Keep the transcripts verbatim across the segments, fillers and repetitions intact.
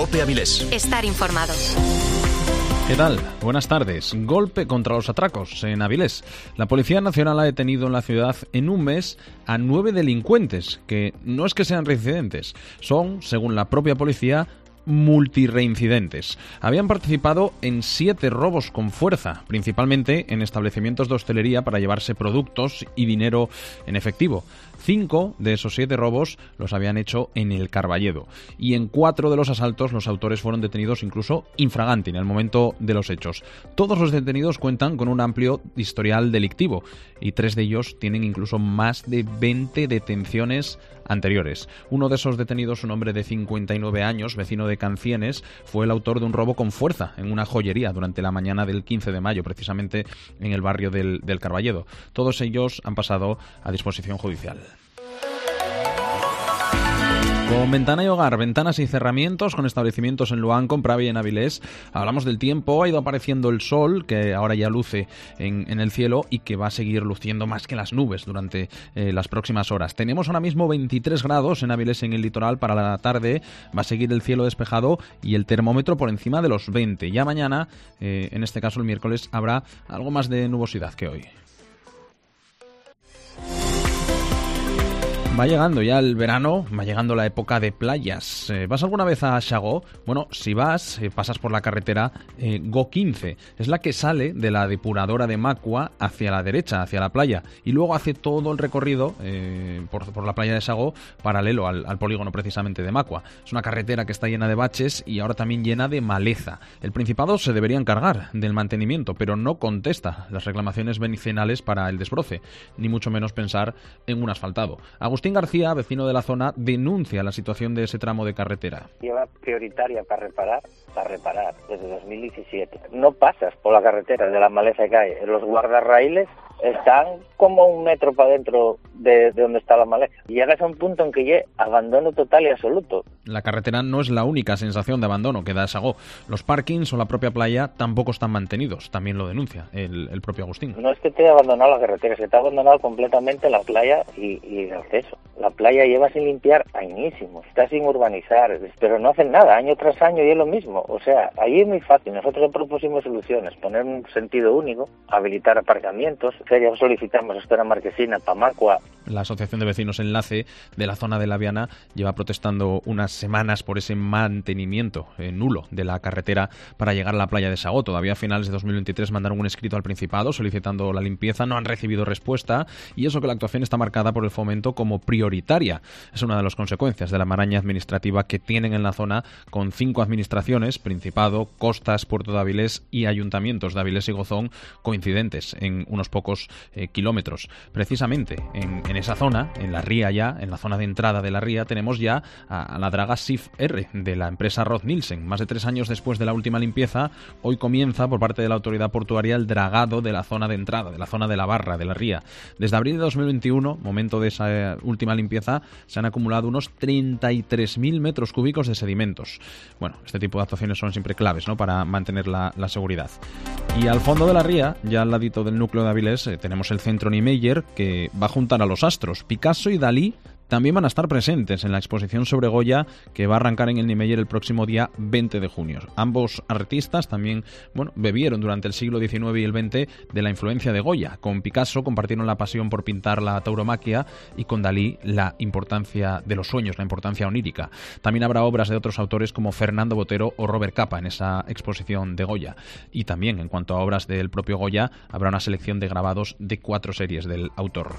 COPE Avilés. Estar informado. ¿Qué tal? Buenas tardes. Golpe contra los atracos en Avilés. La Policía Nacional ha detenido en la ciudad en un mes a nueve delincuentes, que no es que sean reincidentes, son, según la propia policía, multireincidentes. Habían participado en siete robos con fuerza, principalmente en establecimientos de hostelería para llevarse productos y dinero en efectivo. Cinco de esos siete robos los habían hecho en el Carballedo, y en cuatro de los asaltos los autores fueron detenidos incluso infraganti en el momento de los hechos. Todos los detenidos cuentan con un amplio historial delictivo y tres de ellos tienen incluso más de veinte detenciones anteriores. Uno de esos detenidos, un hombre de cincuenta y nueve años, vecino de Cancienes, fue el autor de un robo con fuerza en una joyería durante la mañana del quince de mayo, precisamente en el barrio del, del Carballedo. Todos ellos han pasado a disposición judicial. Con Ventana y Hogar, ventanas y cerramientos, con establecimientos en Luanco, en Pravia y en Avilés. Hablamos del tiempo, ha ido apareciendo el sol, que ahora ya luce en, en el cielo y que va a seguir luciendo más que las nubes durante eh, las próximas horas. Tenemos ahora mismo veintitrés grados en Avilés, en el litoral. Para la tarde va a seguir el cielo despejado y el termómetro por encima de los veinte. Ya mañana, eh, en este caso el miércoles, habrá algo más de nubosidad que hoy. Va llegando ya el verano, va llegando la época de playas. Eh, ¿Vas alguna vez a Xagó? Bueno, si vas, eh, pasas por la carretera eh, G O quince. Es la que sale de la depuradora de Macua hacia la derecha, hacia la playa. Y luego hace todo el recorrido eh, por, por la playa de Xagó, paralelo al, al polígono precisamente de Macua. Es una carretera que está llena de baches y ahora también llena de maleza. El Principado se debería encargar del mantenimiento, pero no contesta las reclamaciones vecinales para el desbroce, ni mucho menos pensar en un asfaltado. Agustín García, vecino de la zona, denuncia la situación de ese tramo de carretera. Lleva prioritaria para reparar, para reparar, desde dos mil diecisiete. No pasas por la carretera de la maleza que hay. Los guardarraíles están como un metro para dentro de, de donde está la maleza. Y llegas a un punto en que ya abandono total y absoluto. La carretera no es la única sensación de abandono que da Xagó. Los parkings o la propia playa tampoco están mantenidos. También lo denuncia el, el propio Agustín. No es que te haya abandonado la carretera, es que te ha abandonado completamente la playa y, y el acceso. La playa lleva sin limpiar añísimos, está sin urbanizar, pero no hacen nada, año tras año y es lo mismo. O sea, ahí es muy fácil. Nosotros le propusimos soluciones, poner un sentido único, habilitar aparcamientos. Ya solicitamos esto en Marquesina, Pamacua. La Asociación de Vecinos Enlace de la zona de La Viana lleva protestando unas semanas por ese mantenimiento eh, nulo de la carretera para llegar a la playa de Xagó. Todavía a finales de dos mil veintitrés mandaron un escrito al Principado solicitando la limpieza, no han recibido respuesta, y eso que la actuación está marcada por el Fomento como prioritaria. Es una de las consecuencias de la maraña administrativa que tienen en la zona, con cinco administraciones, Principado, Costas, Puerto de Avilés y ayuntamientos de Avilés y Gozón, coincidentes en unos pocos eh, kilómetros. Precisamente en, en esa zona, en la ría ya, en la zona de entrada de la ría, tenemos ya a, a la draga S I F R de la empresa Roth Nielsen. Más de tres años después de la última limpieza, hoy comienza por parte de la autoridad portuaria el dragado de la zona de entrada, de la zona de la barra, de la ría. Desde abril de dos mil veintiuno, momento de esa eh, última limpieza, se han acumulado unos treinta y tres mil metros cúbicos de sedimentos. Bueno, este tipo de actuaciones son siempre claves, ¿no?, para mantener la, la seguridad. Y al fondo de la ría, ya al ladito del núcleo de Avilés, eh, tenemos el Centro Niemeyer, que va a juntar a los astros. Picasso y Dalí también van a estar presentes en la exposición sobre Goya, que va a arrancar en el Niemeyer el próximo día veinte de junio. Ambos artistas también, bueno, bebieron durante el siglo diecinueve y el veinte de la influencia de Goya. Con Picasso compartieron la pasión por pintar la tauromaquia y con Dalí la importancia de los sueños, la importancia onírica. También habrá obras de otros autores como Fernando Botero o Robert Capa en esa exposición de Goya. Y también, en cuanto a obras del propio Goya, habrá una selección de grabados de cuatro series del autor.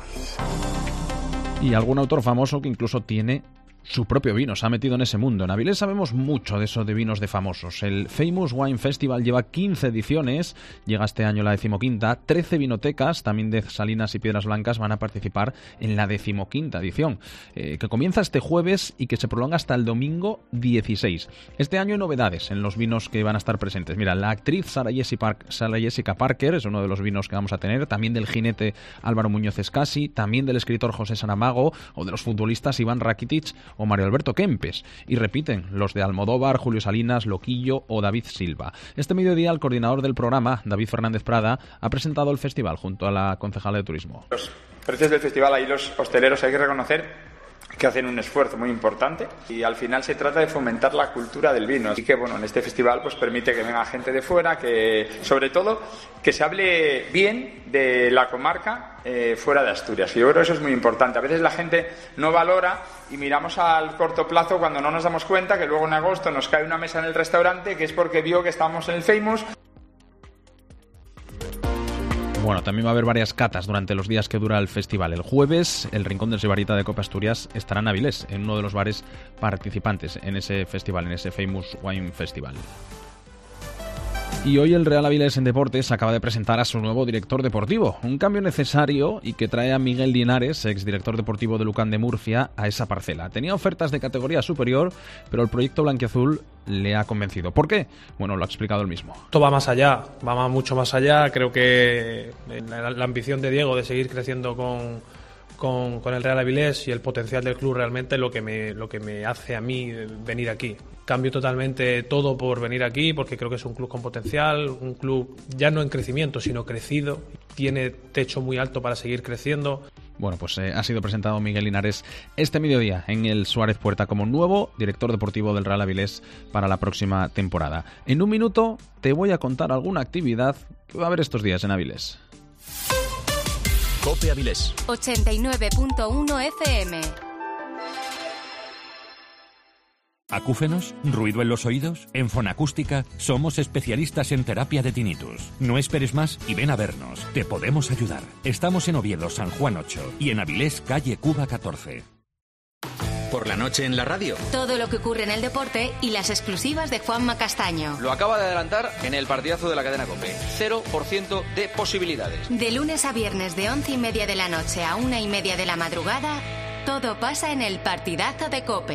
Y algún autor famoso que incluso tiene su propio vino, se ha metido en ese mundo. En Avilés sabemos mucho de eso de vinos de famosos. El Famous Wine Festival lleva quince ediciones, llega este año la decimoquinta, trece vinotecas, también de Salinas y Piedras Blancas, van a participar en la decimoquinta edición, eh, que comienza este jueves y que se prolonga hasta el domingo dieciséis. Este año hay novedades en los vinos que van a estar presentes. Mira, la actriz Sarah Jessica, Park, Sarah Jessica Parker es uno de los vinos que vamos a tener, también del jinete Álvaro Muñoz Escasi, también del escritor José Saramago o de los futbolistas Iván Rakitic o Mario Alberto Kempes, y repiten los de Almodóvar, Julio Salinas, Loquillo o David Silva. Este mediodía el coordinador del programa, David Fernández Prada, ha presentado el festival junto a la concejala de Turismo. Los precios del festival, ahí los hosteleros hay que reconocer que hacen un esfuerzo muy importante, y al final se trata de fomentar la cultura del vino. Así que bueno, en este festival pues permite que venga gente de fuera, que sobre todo que se hable bien de la comarca eh, fuera de Asturias. Y yo creo que eso es muy importante. A veces la gente no valora y miramos al corto plazo cuando no nos damos cuenta que luego en agosto nos cae una mesa en el restaurante que es porque vio que estamos en el Famous. Bueno, también va a haber varias catas durante los días que dura el festival. El jueves, el Rincón del Sibarita de Cope Asturias estará en Avilés, en uno de los bares participantes en ese festival, en ese Famous Wine Festival. Y hoy el Real Avilés en Deportes acaba de presentar a su nuevo director deportivo. Un cambio necesario y que trae a Miguel Linares, exdirector deportivo de Lucan de Murcia, a esa parcela. Tenía ofertas de categoría superior, pero el proyecto blanquiazul le ha convencido. ¿Por qué? Bueno, lo ha explicado él mismo. Esto va más allá, va mucho más allá. Creo que la, la ambición de Diego de seguir creciendo con, con, con el Real Avilés y el potencial del club realmente es lo que me, lo que me hace a mí venir aquí. Cambio totalmente todo por venir aquí, porque creo que es un club con potencial, un club ya no en crecimiento, sino crecido. Tiene techo muy alto para seguir creciendo. Bueno, pues eh, ha sido presentado Miguel Linares este mediodía en el Suárez Puerta como nuevo director deportivo del Real Avilés para la próxima temporada. En un minuto te voy a contar alguna actividad que va a haber estos días en Avilés. Cope Avilés. ochenta y nueve punto uno F M. ¿Acúfenos? ¿Ruido en los oídos? En Fonacústica somos especialistas en terapia de tinnitus. No esperes más y ven a vernos. Te podemos ayudar. Estamos en Oviedo, San Juan ocho y en Avilés, calle Cuba catorce. Por la noche en la radio. Todo lo que ocurre en el deporte y las exclusivas de Juanma Castaño. Lo acaba de adelantar en el partidazo de la cadena COPE. cero por ciento de posibilidades. De lunes a viernes de once y media de la noche a una y media de la madrugada, todo pasa en el partidazo de COPE.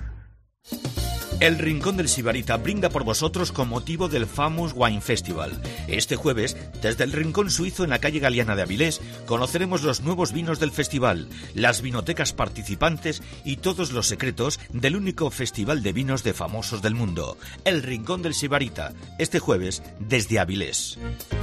El Rincón del Sibarita brinda por vosotros con motivo del Famous Wine Festival. Este jueves, desde el Rincón Suizo en la calle Galiana de Avilés, conoceremos los nuevos vinos del festival, las vinotecas participantes y todos los secretos del único festival de vinos de famosos del mundo. El Rincón del Sibarita, este jueves, desde Avilés.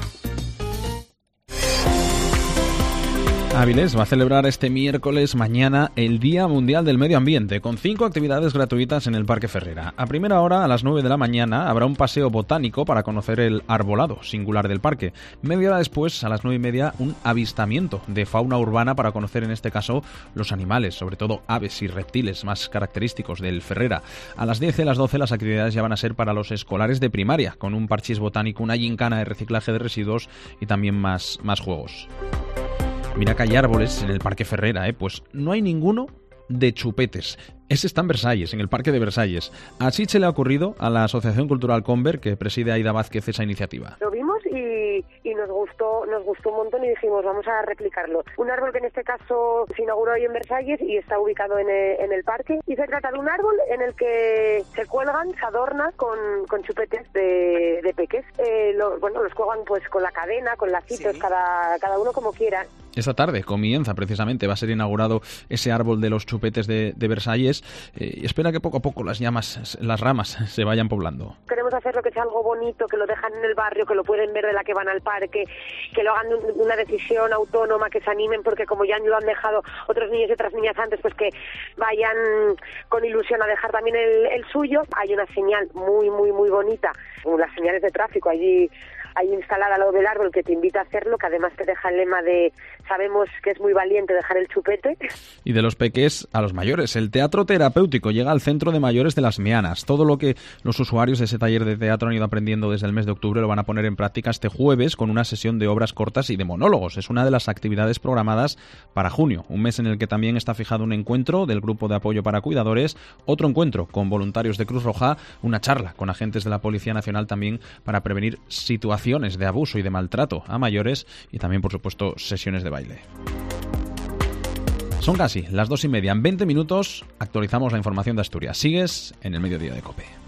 Avilés va a celebrar este miércoles mañana el Día Mundial del Medio Ambiente, con cinco actividades gratuitas en el Parque Ferrera. A primera hora, a las nueve de la mañana, habrá un paseo botánico para conocer el arbolado singular del parque. Media hora después, a las nueve y media, un avistamiento de fauna urbana para conocer, en este caso, los animales, sobre todo aves y reptiles más característicos del Ferrera. A las diez y a las doce, las actividades ya van a ser para los escolares de primaria, con un parchís botánico, una gincana de reciclaje de residuos y también más, más juegos. Mira que hay árboles en el Parque Ferrera, ¿eh? Pues no hay ninguno de chupetes. Ese está en Versalles, en el Parque de Versalles. Así se le ha ocurrido a la Asociación Cultural Conver, que preside Aida Vázquez, esa iniciativa. Lo vimos y, y nos gustó nos gustó un montón y dijimos, vamos a replicarlo. Un árbol que en este caso se inauguró hoy en Versalles y está ubicado en el, en el parque. Y se trata de un árbol en el que se cuelgan, se adorna con, con chupetes de, de peques. Eh, lo, bueno, los cuelgan pues con la cadena, con lacitos, sí. cada, cada uno como quiera. Esta tarde comienza precisamente, va a ser inaugurado ese árbol de los chupetes de, de Versalles eh, y espera que poco a poco las llamas, las ramas se vayan poblando. Queremos hacerlo que sea algo bonito, que lo dejan en el barrio, que lo pueden ver de la que van al parque, que lo hagan una decisión autónoma, que se animen, porque como ya lo han dejado otros niños y otras niñas antes, pues que vayan con ilusión a dejar también el, el suyo. Hay una señal muy, muy, muy bonita, las señales de tráfico allí hay instalada al lado del árbol que te invita a hacerlo, que además te deja el lema de sabemos que es muy valiente dejar el chupete. Y de los peques a los mayores. El teatro terapéutico llega al Centro de Mayores de Las Meanas. Todo lo que los usuarios de ese taller de teatro han ido aprendiendo desde el mes de octubre lo van a poner en práctica este jueves con una sesión de obras cortas y de monólogos. Es una de las actividades programadas para junio, un mes en el que también está fijado un encuentro del Grupo de Apoyo para Cuidadores, otro encuentro con voluntarios de Cruz Roja, una charla con agentes de la Policía Nacional también para prevenir situaciones de abuso y de maltrato a mayores y también, por supuesto, sesiones de baile. Son casi las dos y media. En veinte minutos actualizamos la información de Asturias. Sigues en el Mediodía de COPE.